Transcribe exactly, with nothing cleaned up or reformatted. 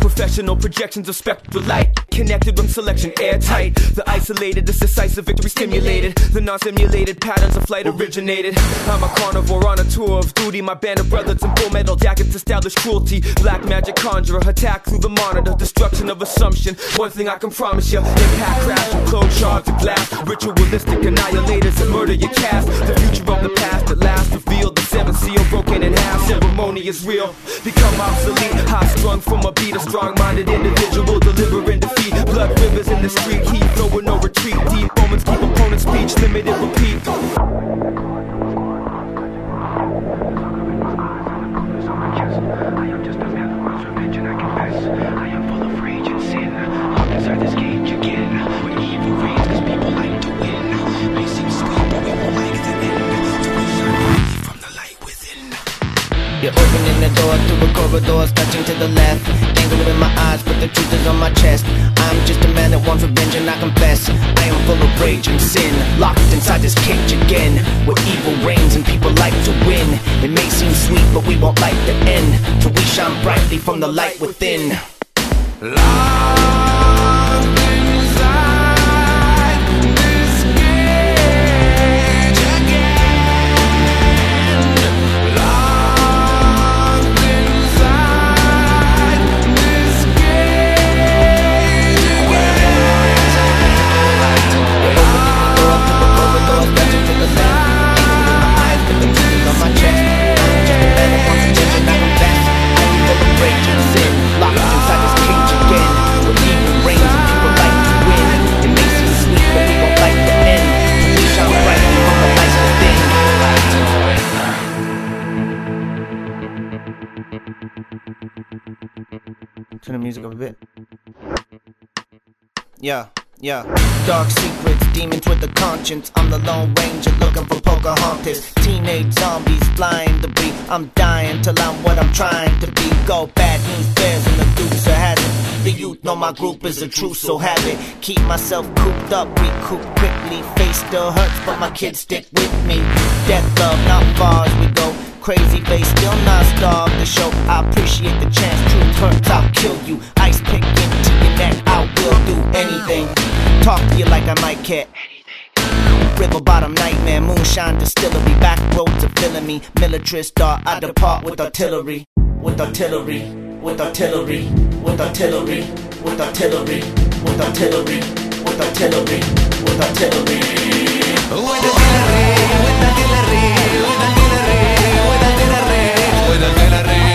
Professional projections of spectral light, connected with selection airtight. The isolated, this decisive victory stimulated. The non-simulated patterns of flight originated. I'm a carnivore on a tour of duty. My band of brothers in full metal jackets establish cruelty. Black magic conjurer, attack through the monitor. Destruction of assumption, one thing I can promise you. Impact crash with closed shards of glass. Ritualistic annihilators that murder your cast. The future of the past at last revealed. The seventh seal broken in half. Ceremony is real, become obsolete. High strung from a beat, a strong-minded individual delivering defeat. Blood rivers in the street, heat flow with no retreat. Deep moments keep opponent's speech limited, repeat. I am just a man who wants revenge and I confess. I am full of rage and sin. Locked inside this cage again, where evil reigns cause people like to win. May seem sweet but we won't like the end. To be free from the light within. You're opening the door to a corridor, touching to the left. Anger in my eyes, but the truth is on my chest. I'm just a man that wants revenge and I confess. I am full of rage and sin, locked inside this cage again, where evil reigns and people like to win. It may seem sweet, but we won't like the end, till we shine brightly from the light within. Locked inside this cage again. Locked inside this cage Turn the music up a bit. Yeah, yeah. Dark secrets, demons with a conscience. I'm the Lone Ranger looking for Pocahontas. Teenage zombies flying debris. I'm dying till I'm what I'm trying to be. Go bad news bears and the dukes are hazard. The youth know my group is a truth, so have it. Keep myself cooped up, recoup quickly. Face still hurts, but my kids stick with me. Death love, not far as we go. Crazy face, still not starved to show. I appreciate the chance, truth hurts, I'll kill you. Ice pick into your neck, I will do anything. Talk to you like I might care. River bottom nightmare, moonshine distillery. Back roads are filling me. Militarist dart, I depart with artillery. With artillery, with artillery, with artillery, with artillery, with artillery, with artillery, with artillery. With artillery, with artillery, with artillery, with artillery, with artillery.